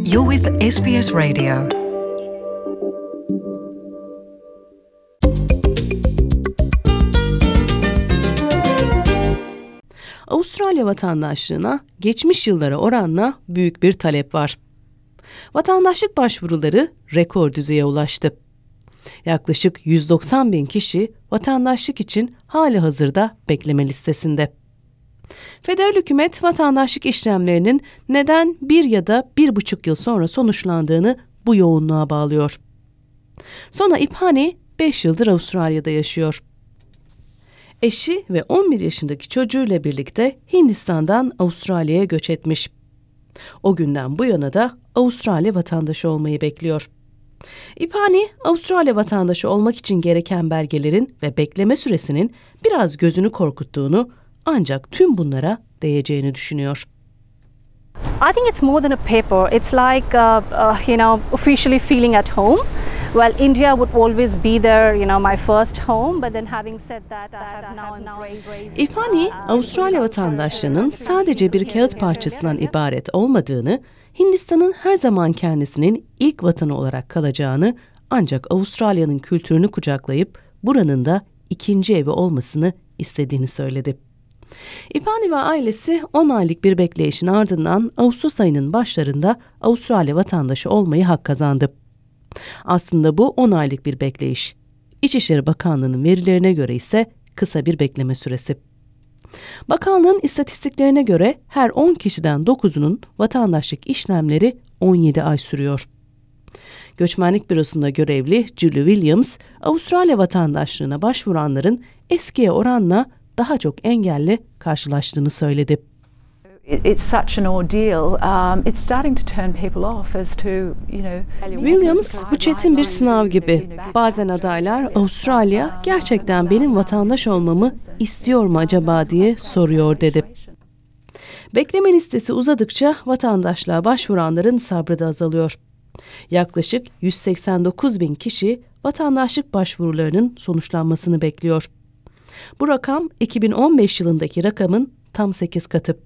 You're with SBS Radio. Avustralya vatandaşlığına geçmiş yıllara oranla büyük bir talep var. Vatandaşlık başvuruları rekor düzeye ulaştı. Yaklaşık 190 bin kişi vatandaşlık için halihazırda bekleme listesinde. Federal hükümet vatandaşlık işlemlerinin neden 1 ya da 1,5 yıl sonra sonuçlandığını bu yoğunluğa bağlıyor. Sona İphani 5 yıldır Avustralya'da yaşıyor. Eşi ve 11 yaşındaki çocuğuyla birlikte Hindistan'dan Avustralya'ya göç etmiş. O günden bu yana da Avustralya vatandaşı olmayı bekliyor. İphani, Avustralya vatandaşı olmak için gereken belgelerin ve bekleme süresinin biraz gözünü korkuttuğunu, ancak tüm bunlara değeceğini düşünüyor. I think it's more than a paper. It's like, officially feeling at home. Well, India would always be there, my first home. But then having said that, I have now embraced... İphani, Avustralya vatandaşlığının sadece bir kağıt parçasından ibaret olmadığını, Hindistan'ın her zaman kendisinin ilk vatanı olarak kalacağını, ancak Avustralya'nın kültürünü kucaklayıp buranın da ikinci evi olmasını istediğini söyledi. İphani ve ailesi 10 aylık bir bekleyişin ardından Ağustos ayının başlarında Avustralya vatandaşı olmayı hak kazandı. Aslında bu 10 aylık bir bekleyiş. İçişleri Bakanlığı'nın verilerine göre ise kısa bir bekleme süresi. Bakanlığın istatistiklerine göre her 10 kişiden 9'unun vatandaşlık işlemleri 17 ay sürüyor. Göçmenlik Bürosu'nda görevli Julie Williams, Avustralya vatandaşlığına başvuranların eskiye oranla daha çok engelle karşılaştığını söyledi. It's such an ordeal. It's starting to turn people off as to, Williams, bu çetin bir sınav gibi. Bazen adaylar Avustralya gerçekten benim vatandaş olmamı istiyor mu acaba diye soruyor dedi. Bekleme listesi uzadıkça vatandaşlığa başvuranların sabrı da azalıyor. Yaklaşık 189 bin kişi vatandaşlık başvurularının sonuçlanmasını bekliyor. Bu rakam 2015 yılındaki rakamın tam 8 katı.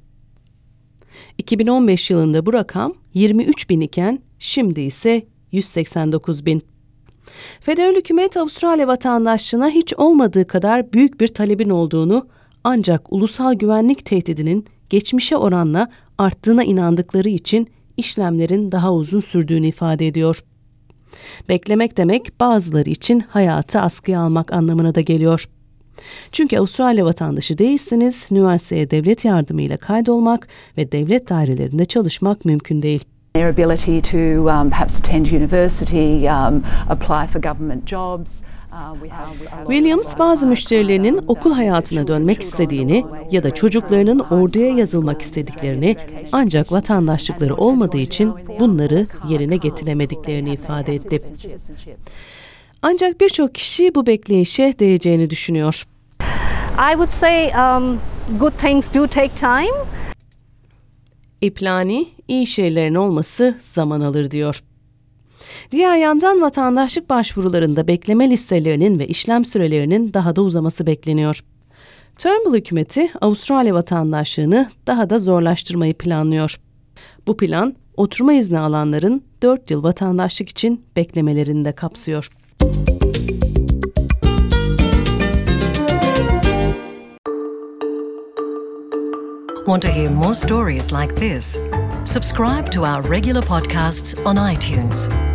2015 yılında bu rakam 23 bin iken şimdi ise 189 bin. Federal hükümet Avustralya vatandaşlığına hiç olmadığı kadar büyük bir talebin olduğunu, ancak ulusal güvenlik tehdidinin geçmişe oranla arttığına inandıkları için işlemlerin daha uzun sürdüğünü ifade ediyor. Beklemek demek bazıları için hayatı askıya almak anlamına da geliyor. Çünkü Avustralya vatandaşı değilseniz üniversiteye devlet yardımıyla kaydolmak ve devlet dairelerinde çalışmak mümkün değil. Their ability to perhaps attend university, apply for government jobs. Williams, bazı müşterilerinin okul hayatına dönmek istediğini ya da çocuklarının orduya yazılmak istediklerini, ancak vatandaşlıkları olmadığı için bunları yerine getiremediklerini ifade etti. Ancak birçok kişi bu bekleyişe değeceğini düşünüyor. I would say good things do take time. İphani, iyi şeylerin olması zaman alır diyor. Diğer yandan vatandaşlık başvurularında bekleme listelerinin ve işlem sürelerinin daha da uzaması bekleniyor. Turnbull hükümeti Avustralya vatandaşlığını daha da zorlaştırmayı planlıyor. Bu plan, oturma izni alanların 4 yıl vatandaşlık için beklemelerini de kapsıyor. Want to hear more stories like this? Subscribe to our regular podcasts on iTunes.